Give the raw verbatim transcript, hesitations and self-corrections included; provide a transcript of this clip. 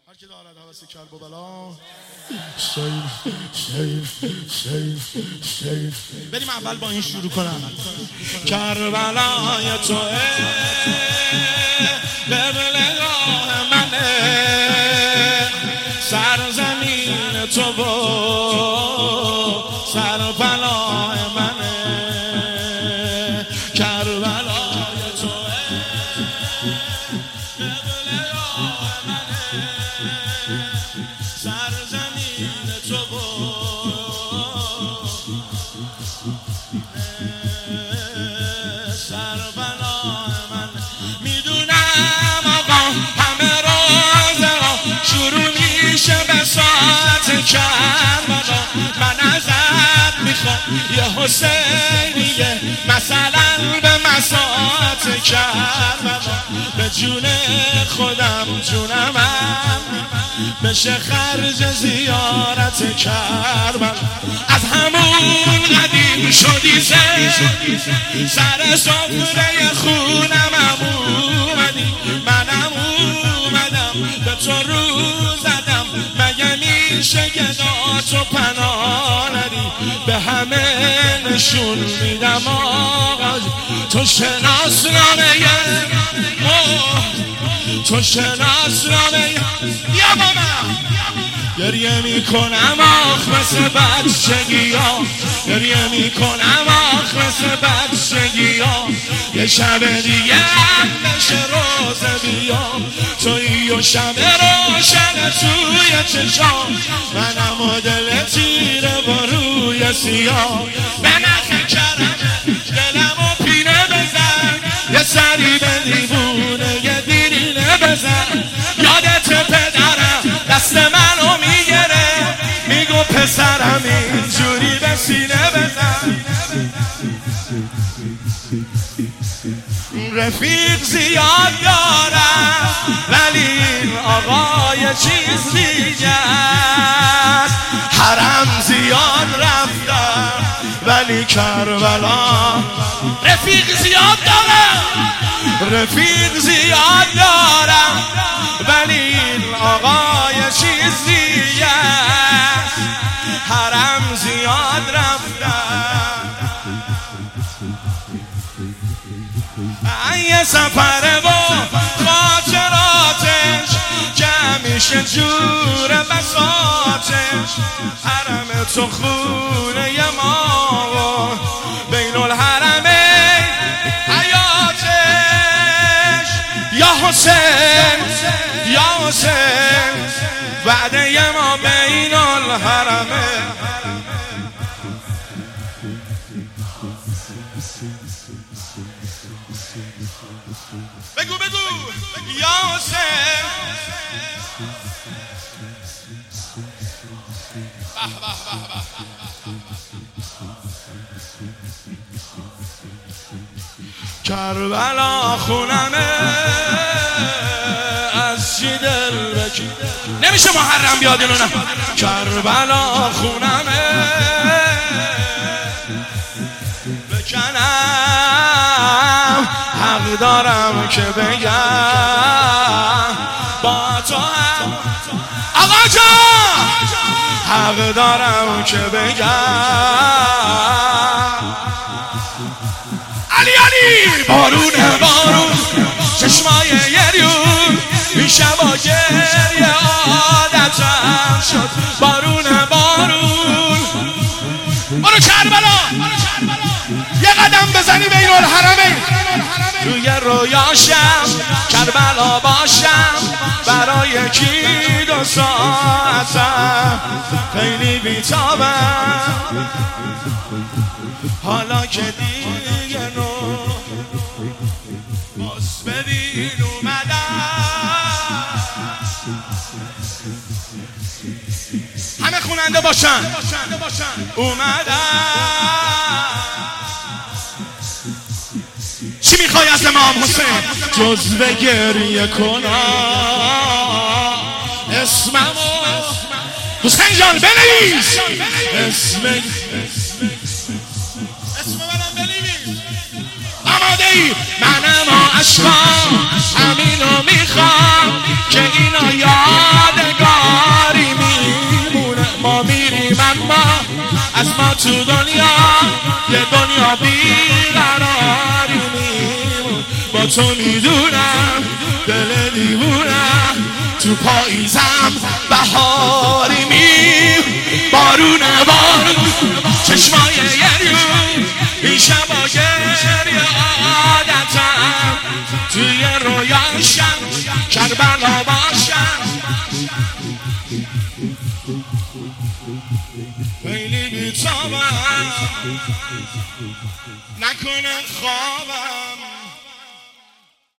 هر کی دارد هوس کربلا شیر شیر شیر شیر. بریم اول با این شروع کنم. کربلای تو قبل راه منه، سرزمین تو با سربلای منه. کربلای تو قبل راه منه، سرزمین تو با سربلای منه. میدونم آقا همه رازها شروع میشه به ساعت کربلا. من ازت میخوام یه حسینیه مثلا به مساعت کربلا. به جون خودم جونمم بشه خرج زیارت کربلا. از همون قدیم شدی زن سر سفره خونم اومدی. منم اومدم به تو رو زدم، مگه میشه گداتو پناه ندی؟ به همه نشون میدم آقا تو شناسنامه تو شناسنامه. بیا با من گریه میکنم آخ مثل بچگی ها، گریه میکنم آخ مثل بچگی ها. یه شب دیگه بشه روز بیا، توی و شب روشن توی چشام، منم و دل تیره با روی سیاه. به نخ کرم دلم و پینه بزن، یه سری به دیوونه یه دیرینه بزن. یادت پدرم دست منو میگره، میگو پسرم اینجوری به سینه بزن. رفیق زیاد دارم ولی این آقا یه چیز دیگه است. حرم زیاد رفتم ولی کربلا. رفیق زیاد دارم رفیق زیاد دارم ولی این آقا یه چیز دیگه است. حرم زیاد رفتم یه سفره و خاطراتش که میشه جور بساتش. حرم تو خونه ما و بین الحرمین حیاتش. یا حسین یا حسین وعده ما بین الحرمین. بگو بگو یا حسین. کربلا خونمه از چی دل بکی. نمیشه محرم بیاد اینو نه. کربلا خونمه بکنم، حق دارم که بگم با تو هم آقا جان. حق دارم که بگم علی علی. بارونه بارون چشمای یریون میشه با گریه عادتم شد. بارونه بارون برو کربلا یه قدم بزنی بین الحرمین. روی رویاشم کربلا باشم برای یکی دو ساعتم. خیلی بیتابم حالا که دیگه نو باز ببین اومدم. همه خوننده باشن اومدم. چی میخوای از امام حسین؟ جز به گریه کنم اسممو. حسین جان بنویس اسم اسم منم بنویس. آماده ای؟ منم عشقام همینو میخوام که اینو یاد ما تو دنیا یه دنیا بیقراری میمون با تو میدونم دل دیوونم تو پاییزم بهاری میم بارون بارون چشمای گریون این شبا گریه عادتم توی رویاشم کربلا باشم خیلی بیتابم نکنه خوابم